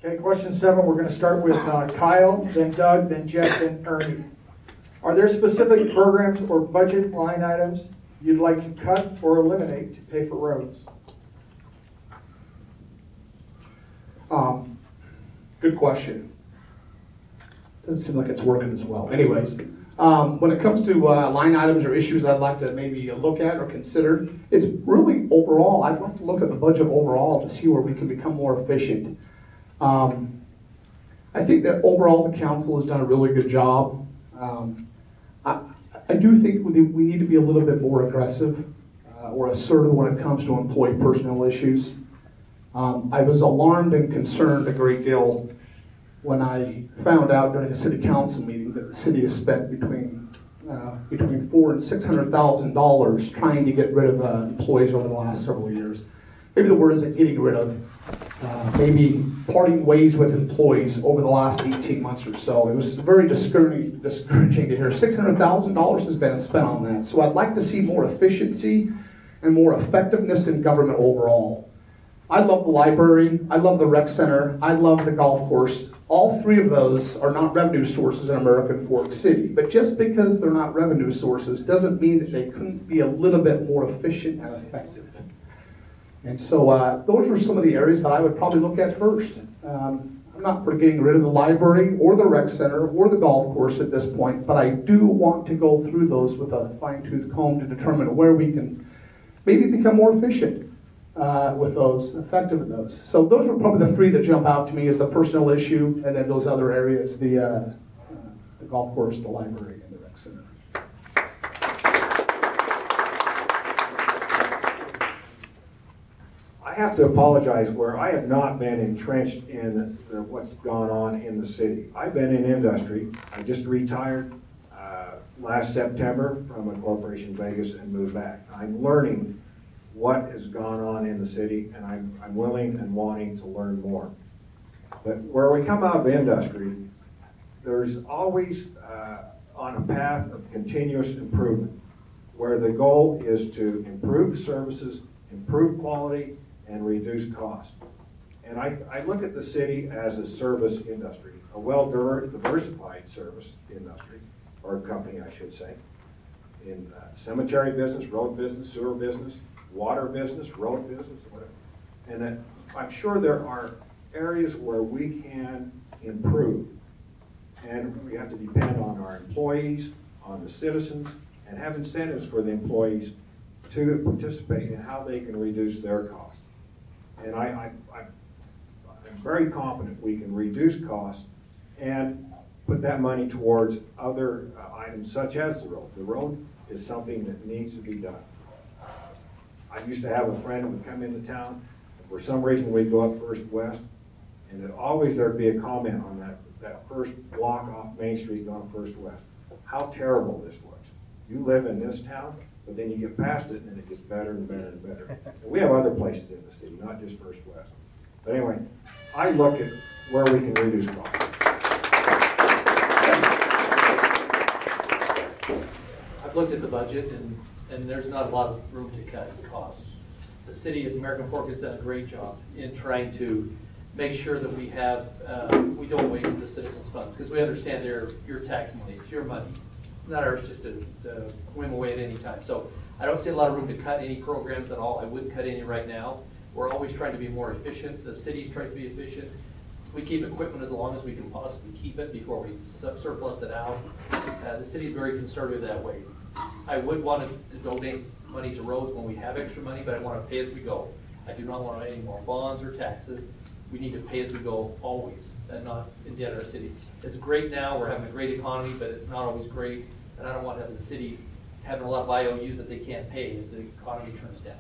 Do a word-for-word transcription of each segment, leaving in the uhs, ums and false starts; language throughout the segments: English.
Okay, question seven, we're going to start with uh, Kyle, then Doug, then Jeff, then Ernie. Are there specific programs or budget line items you'd like to cut or eliminate to pay for roads? Um, good question. Doesn't seem like it's working as well. Anyways, um, when it comes to uh, line items or issues I'd like to maybe look at or consider, it's really overall, I'd like to look at the budget overall to see where we can become more efficient. Um, I think that overall the council has done a really good job. Um, I, I do think we, we need to be a little bit more aggressive uh, or assertive when it comes to employee personnel issues. Um, I was alarmed and concerned a great deal when I found out during a city council meeting that the city has spent between uh, between four and six hundred thousand dollars trying to get rid of uh, employees over the last several years. Maybe the word isn't getting rid of, uh, maybe parting ways with employees over the last eighteen months or so. It was very discouraging, discouraging to hear six hundred thousand dollars has been spent on that. So I'd like to see more efficiency and more effectiveness in government overall. I love the library, I love the rec center, I love the golf course. All three of those are not revenue sources in American Fork City. But just because they're not revenue sources doesn't mean that they couldn't be a little bit more efficient and effective. And so uh, those are some of the areas that I would probably look at first. Um, I'm not for getting rid of the library or the rec center or the golf course at this point, but I do want to go through those with a fine-tooth comb to determine where we can maybe become more efficient. Uh, with those, effective in those. So those are probably the three that jump out to me as the personnel issue, and then those other areas, the, uh, uh, the golf course, the library, and the rec center. I have to apologize where I have not been entrenched in the, what's gone on in the city. I've been in industry. I just retired uh, last September from a corporation in Vegas and moved back. I'm learning what has gone on in the city, and I'm, I'm willing and wanting to learn more. But where we come out of industry, there's always uh, on a path of continuous improvement, where the goal is to improve services, improve quality, and reduce cost. And I, I look at the city as a service industry, a well-diversified service industry, or company, I should say, in uh, cemetery business, road business, sewer business, water business, road business, whatever. And that I'm sure there are areas where we can improve. And we have to depend on our employees, on the citizens, and have incentives for the employees to participate in how they can reduce their costs. And I, I, I, I'm very confident we can reduce costs and put that money towards other uh, items such as the road. The road is something that needs to be done. I used to have a friend who would come into town, and for some reason we'd go up First West, and it always there'd be a comment on that, that first block off Main Street going First West. How terrible this looks. You live in this town, but then you get past it and it gets better and better and better. And we have other places in the city, not just First West. But anyway, I look at where we can reduce costs. I've looked at the budget, and, and there's not a lot of room to cut costs. The city of American Fork has done a great job in trying to make sure that we have, uh, we don't waste the citizens' funds, because we understand they're your tax money, it's your money. It's not ours just to, to whim away at any time. So I don't see a lot of room to cut any programs at all. I wouldn't cut any right now. We're always trying to be more efficient. The city's trying to be efficient. We keep equipment as long as we can possibly keep it before we surplus it out. Uh, the city's very conservative that way. I would want to donate money to roads when we have extra money, but I want to pay as we go. I do not want any more bonds or taxes. We need to pay as we go always, and not indebt our city. It's great now, we're having a great economy, but it's not always great, and I don't want to have the city having a lot of I O Us that they can't pay if the economy turns down.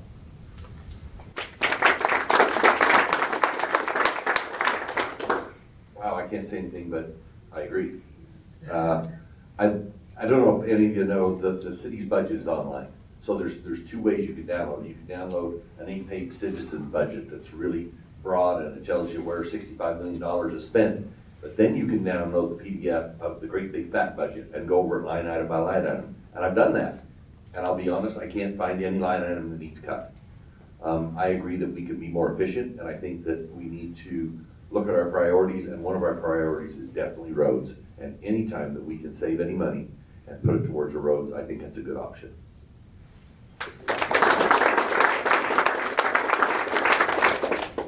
Wow, I can't say anything, but I agree. Uh, I I don't know if any of you know that the city's budget is online. So there's there's two ways you can download. You can download an eight-page citizen budget that's really broad, and it tells you where sixty-five million dollars is spent. But then you can download the P D F of the great big fat budget and go over it line item by line item. And I've done that. And I'll be honest, I can't find any line item that needs cut. Um, I agree that we could be more efficient, and I think that we need to look at our priorities, and one of our priorities is definitely roads. And anytime that we can save any money and put it towards the roads, I think that's a good option.